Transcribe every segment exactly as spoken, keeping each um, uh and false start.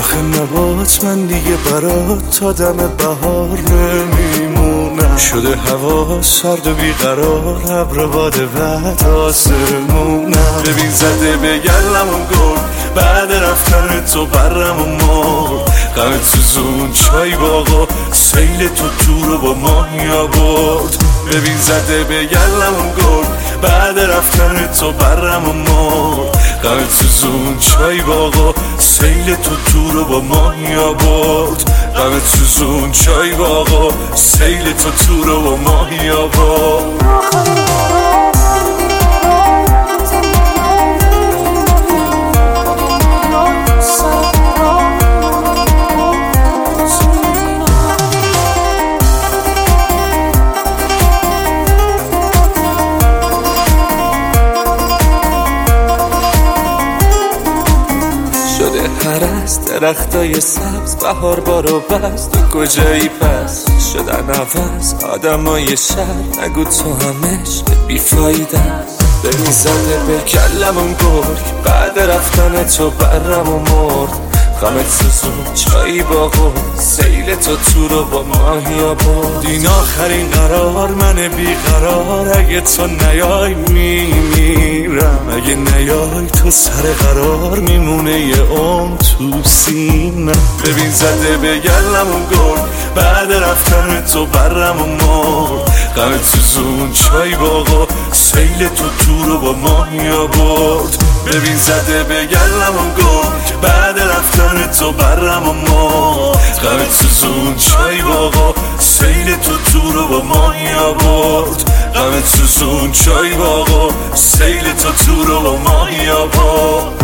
شاخ نبات من دیگه برات تا دم بهار نمیمونم. شده هوا سرد و بیقرار، ابر باد بعد آسمونم. ببین زده به گلمون گل، بعد رفتن تو برم و مرد. غم تو زون چای باغا، سیل تو تو رو با ماهی آورد. ببین زده به گلمون گل، بعد رفتن تو برم و مرد. غم تو زون چای باغا، سیل تو تو رو با ماهی آورد. غم تو زون چای باغا، سیل تو تو رو با ماهی آورد. شده هرست درختای سبز، بهار بارو بست. تو کجایی پس؟ شدن عوض آدمای شهر، نگو تو همش بیفایده است. ببین زده به کلمون گرگ، بعد رفتن تو برم و مرد. غمت سوزون چایی باغو، سیل تو تو رو با ماهی آورد. این آخرین قرار من بیقرار، اگه تو نیای میمیرم. اگه نیای تو سر قرار میمونه یه عمر تو سینم. ببین زده به گلمون گل، بعد رفتن تو برم و مرد. غمت سوزون چای باغا، سیل تو تو رو با ماهی آورد. ببین زده به گلمون گل، بعد رفتن تو برم و مرد. غمت سوزون چای باغا، سیل تو تو رو با ماهی آورد. غمت سوزون چای باغا، سیل تو تو رو با ماهی آورد.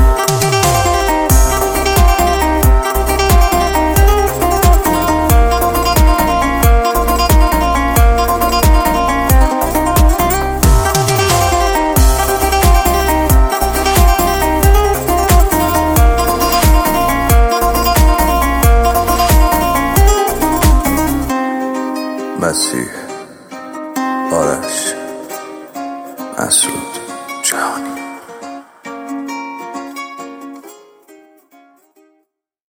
مسیح، آرش، مسعود.